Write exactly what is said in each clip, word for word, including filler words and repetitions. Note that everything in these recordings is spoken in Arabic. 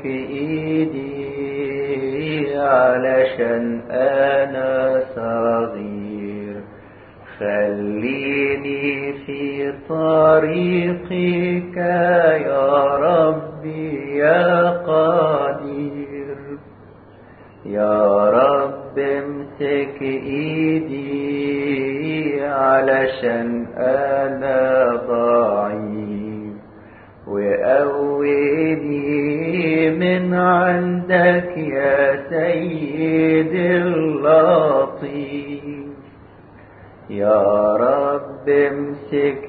ايدي علشان انا صغير، خليني في طريقك يا ربي يا قدير. يا رب امسك ايدي علشان انا ضعيف، وقويني من عندك يا سيد اللطيف. يا رب امسك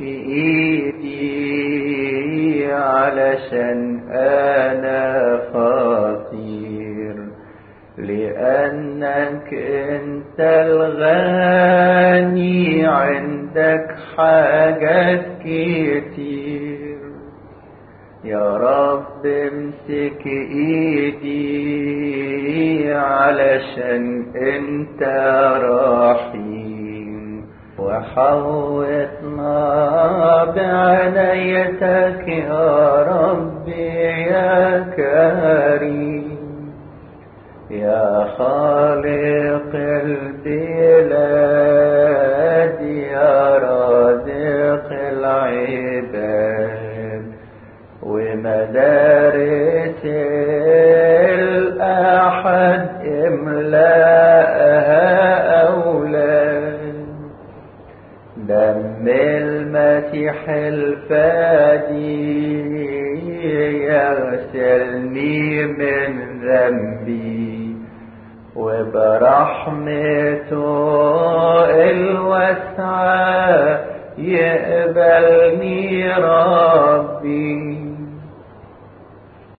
ايدي علشان انا فقير، لأنك أنت الغني عندك حاجات كتير. يا رب امسك ايدي علشان انت رحيم، وحوطنا بعنايتك يا رب يا كريم. يا خالق البلاد يا رازق العباد، ومدارس الأحد املأها أولاد. دم المسيح الفادي يغسلني من ذنبي، وبرحمته الواسعة يقبلني ربي.